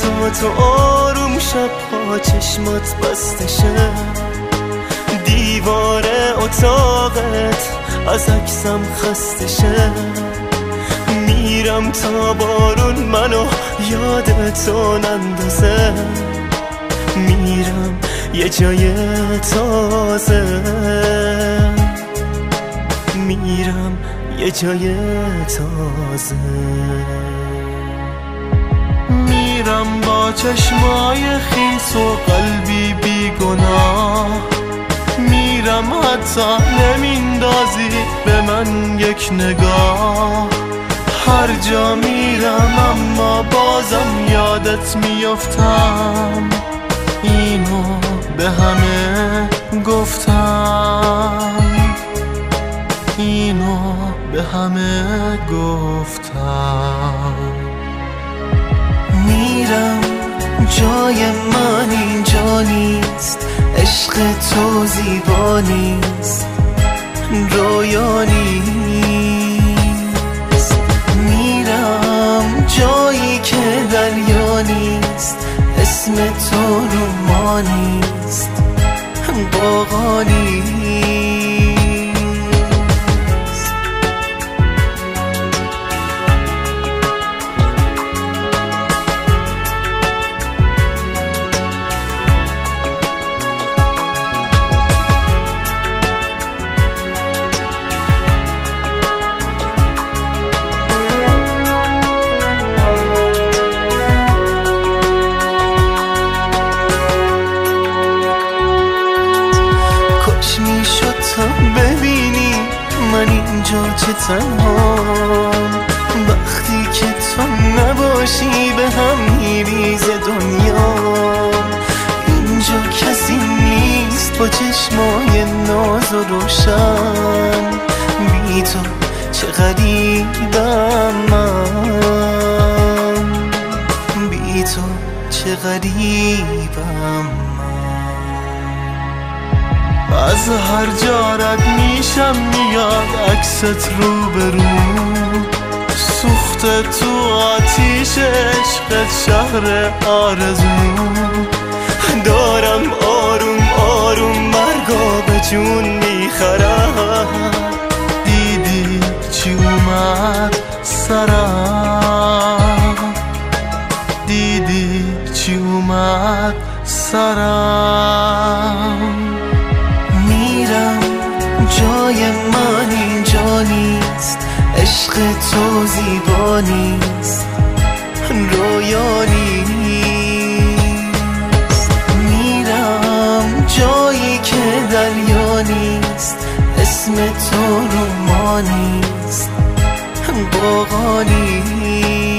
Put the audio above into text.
تا آروم شبها چشمات بسته شه، دیوار اتاقت از عکسم خسته شه. میرم تا بارون منو یادتو نندازه، میرم یه جای تازه، میرم یه جای تازه. میرم با چشمای خیس و قلبی بیگناه، میرم حتی نمیندازی به من یک نگاه. هر جا میرم اما بازم یادت میافتم، اینو به همه گفتم، اینو به همه گفتم. میرم جای من اینجا نیست، عشق تو زیبا نیست، رویا نیست. میرم جایی که دریا نیست، اسم تو رو ما نیست، باغا نیست. ببینی من اینجا چه تنهام، وقتی که تو نباشی به هم میریزه دنیا. اینجا کسی نیست با چشمای ناز و روشن، بی تو چه غریبم من، بی تو چه غریبم. از هر جا رد میشم میاد عکست رو به رو، سوخته تو آتیش عشقت شهر آرزو. دارم آروم آروم مرگا به جون میخرم، دیدی چی اومد سرم، دیدی چی اومد سرم. میرم جای من اینجا نیست، عشق تو زیبا نیست، رویا نیست. میرم جایی که دریا نیست، اسم تو رو ما نیست، باغا نیست.